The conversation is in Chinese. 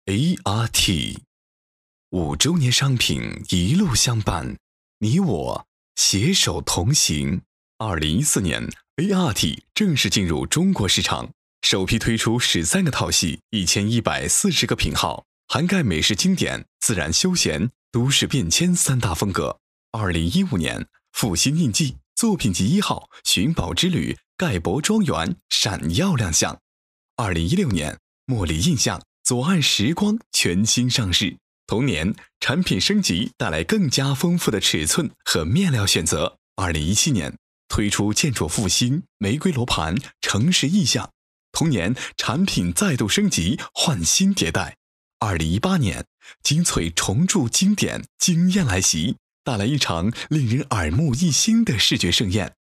ART 5周年商品一路相伴，你我携手同行。2014年 ART 正式进入中国市场，首批推出13个套系，1140个品号，涵盖美式经典、自然休闲、都市变迁3大风格。2015年复兴印记作品集1号寻宝之旅盖博庄园闪耀亮相。2016年茉莉印象左岸时光全新上市，同年产品升级带来更加丰富的尺寸和面料选择。2017年推出建筑复兴玫瑰罗盘城市意象，同年产品再度升级换新迭代。2018年精粹重铸经典惊艳来袭，带来一场令人耳目一新的视觉盛宴。